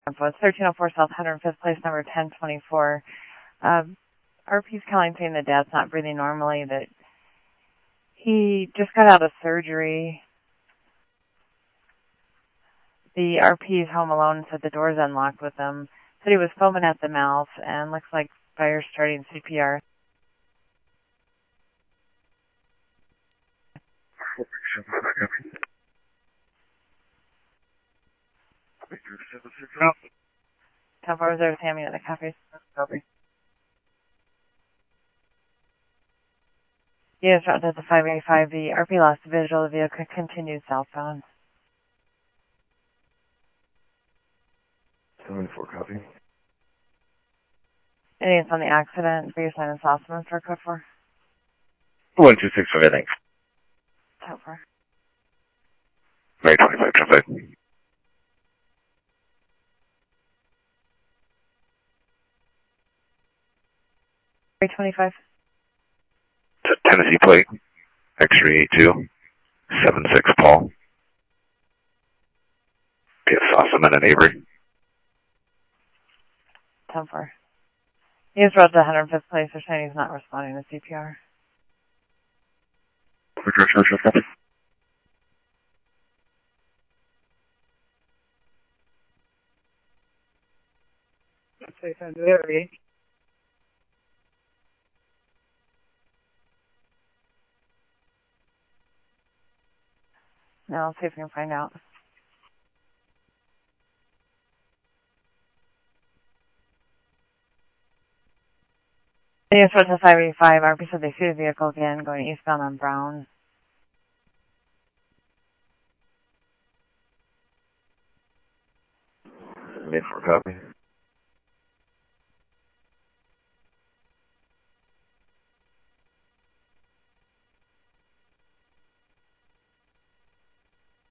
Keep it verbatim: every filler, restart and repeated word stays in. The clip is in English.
It's thirteen oh four South one hundred fifth Place, number ten twenty-four. Um, R P's calling saying the dad's not breathing normally, that he just got out of surgery. The R P is home alone and said the door's unlocked with him. Said he was foaming at the mouth and looks like fire starting C P R. ten four zero Tammy at the cafe. Over. Yes, route to the five eighty-five. The R P lost visual. The vehicle continued southbound. seventy-four, copy. Indians on the accident. Baseline and Sossaman for code four. one two six five, thanks. Code four. May twenty-five, traffic. May twenty-five. Tennessee plate. X three eight two. seven six Paul. P S Sossaman and Avery. ten four. He is road to one hundred fifth Place. They're saying he's not responding to C P R. Quick direction, copy. Say something very. No, I'll see if we can find out. Yes, road to five eighty-five. R P said they see the vehicle again going eastbound on Brown. Made for copy.